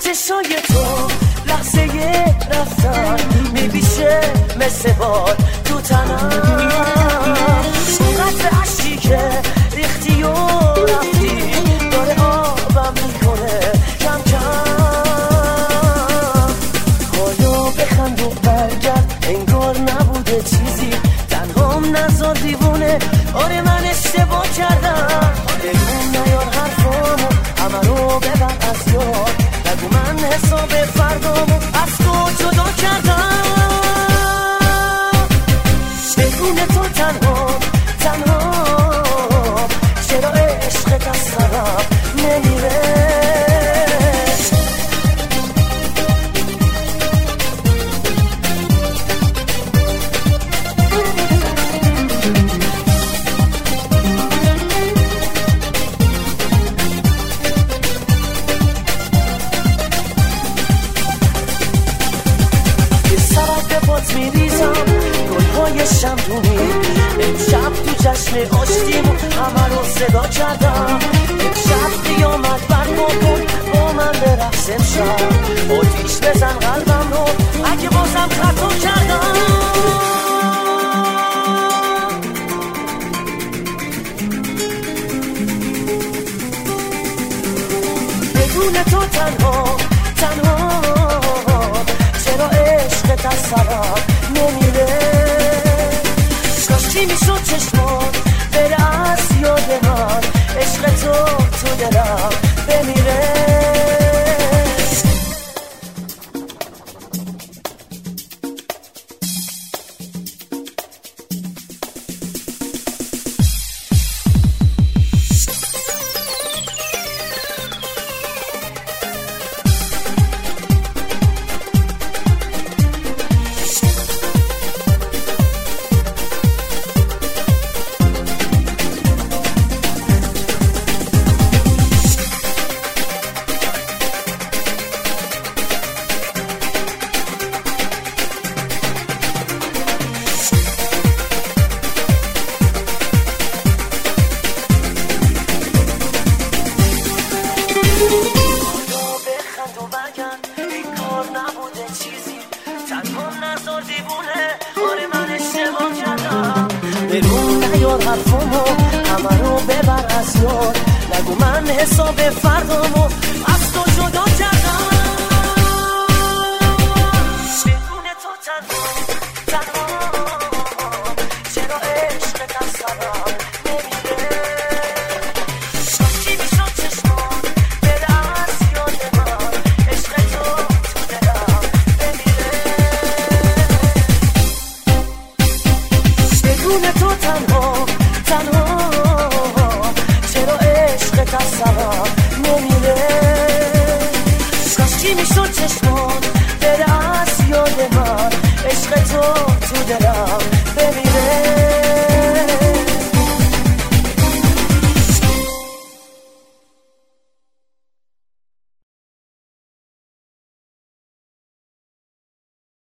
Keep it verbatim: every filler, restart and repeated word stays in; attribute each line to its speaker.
Speaker 1: چشای تو لحظه رفتن میبیشه مثل باد تو تنم، قطر عشقی که ریختی و رفتی داره آبم میکنه کم کم. حالا بخند و برگرد انگار نبوده چیزی، تنهام نذار دیوونه. آره من اشتباه کردم، بگو نیار حرفامو همه رو ببر از یاد، نگو من حساب فردامو از تو جدا کردم. بدون تو تنها تنها چرا عشقت از سرم نمیره؟ میریزم گلهای شمدونی، امشب تو جشن آشتیمو همه رو صدا کردم. امشب قیامت برپا کن با من برقص، امشب آتیش بزن قلبم رو اگه بازم خطا کردم. بدون تو تنها تنها چرا عشقت از سرم نمیره؟ کاشکی میشد چشمات بره از یاد من، عشق تو تو دلم بمیره. حرفامو همه رو ببر از یاد، نگو من حساب فردامو از تو جدا کردم. بدون تو تنها تنها چرا عشقت از سرم نمیره؟ کاشکی میشد چشمان بره از یاد من، عشق تو تو دلم بمیره. بدون تو تنها تنها چرا عشقت از سرم نمیره؟ کاشکی میشد چشمان بره از یاد من، عشق تو تو دلم